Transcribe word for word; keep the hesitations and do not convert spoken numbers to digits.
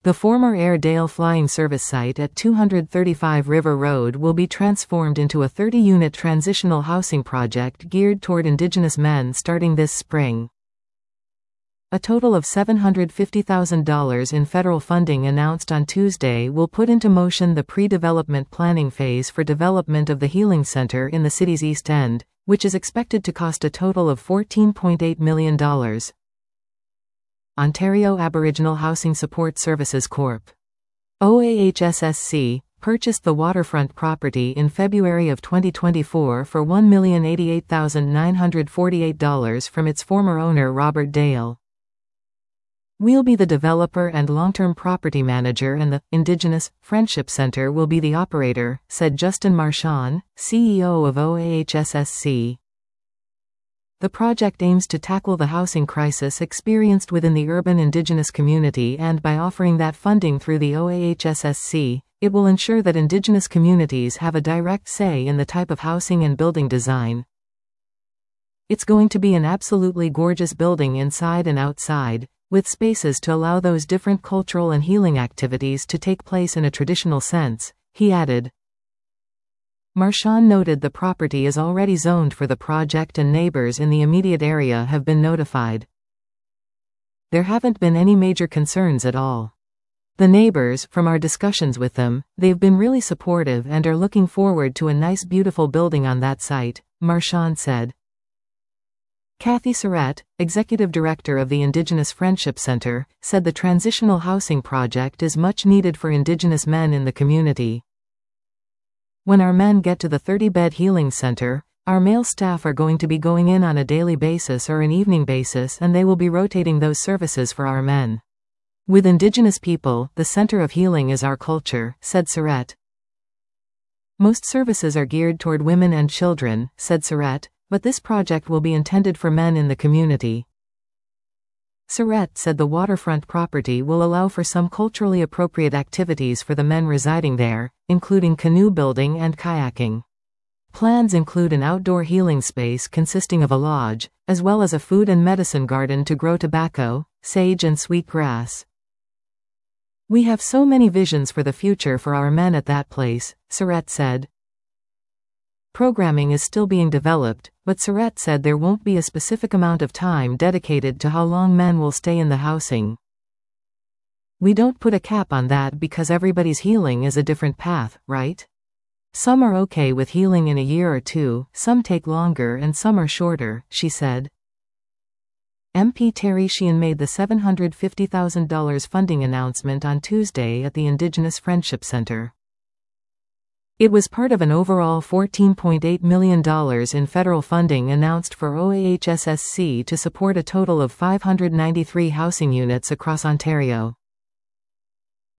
The former Airedale Flying Service site at two thirty-five River Road will be transformed into a thirty-unit transitional housing project geared toward Indigenous men starting this spring. A total of seven hundred fifty thousand dollars in federal funding announced on Tuesday will put into motion the pre-development planning phase for development of the Healing Center in the city's East End, which is expected to cost a total of fourteen point eight million dollars. Ontario Aboriginal Housing Support Services Corporation O A H S S C, purchased the waterfront property in February of twenty twenty-four for one million eighty-eight thousand nine hundred forty-eight dollars from its former owner Robert Dale. We'll be the developer and long-term property manager and the Indigenous Friendship Center will be the operator, said Justin Marchand, C E O of O A H S S C. The project aims to tackle the housing crisis experienced within the urban Indigenous community, and by offering that funding through the O A H S S C, it will ensure that Indigenous communities have a direct say in the type of housing and building design. It's going to be an absolutely gorgeous building inside and outside, with spaces to allow those different cultural and healing activities to take place in a traditional sense, he added. Marchand noted the property is already zoned for the project and neighbors in the immediate area have been notified. There haven't been any major concerns at all. The neighbors, from our discussions with them, they've been really supportive and are looking forward to a nice beautiful building on that site, Marchand said. Kathy Surratt, executive director of the Indigenous Friendship Center, said the transitional housing project is much needed for Indigenous men in the community. When our men get to the thirty-bed healing center, our male staff are going to be going in on a daily basis or an evening basis, and they will be rotating those services for our men. With Indigenous people, the center of healing is our culture, said Surratt. Most services are geared toward women and children, said Surratt, but this project will be intended for men in the community. Surratt said the waterfront property will allow for some culturally appropriate activities for the men residing there, including canoe building and kayaking. Plans include an outdoor healing space consisting of a lodge, as well as a food and medicine garden to grow tobacco, sage and sweet grass. We have so many visions for the future for our men at that place, Surratt said. Programming is still being developed, but Surratt said there won't be a specific amount of time dedicated to how long men will stay in the housing. We don't put a cap on that because everybody's healing is a different path, right? Some are okay with healing in a year or two, some take longer and some are shorter, she said. M P Terry Sheehan made the seven hundred fifty thousand dollars funding announcement on Tuesday at the Indigenous Friendship Center. It was part of an overall fourteen point eight million dollars in federal funding announced for O A H S S C to support a total of five hundred ninety-three housing units across Ontario.